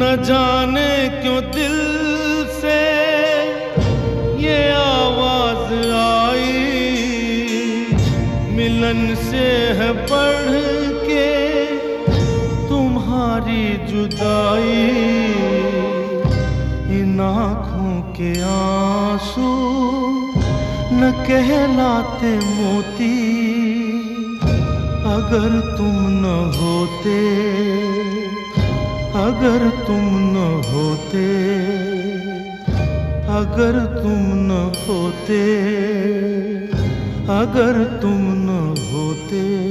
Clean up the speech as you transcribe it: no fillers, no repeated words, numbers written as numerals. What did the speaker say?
जाने क्यों दिल से ये आवाज आई, मिलन से है बढ़ के तुम्हारी जुदाई। इन आँखों के आंसू न कहलाते मोती, अगर तुम न होते, अगर तुम न होते, अगर तुम न होते, अगर तुम न होते।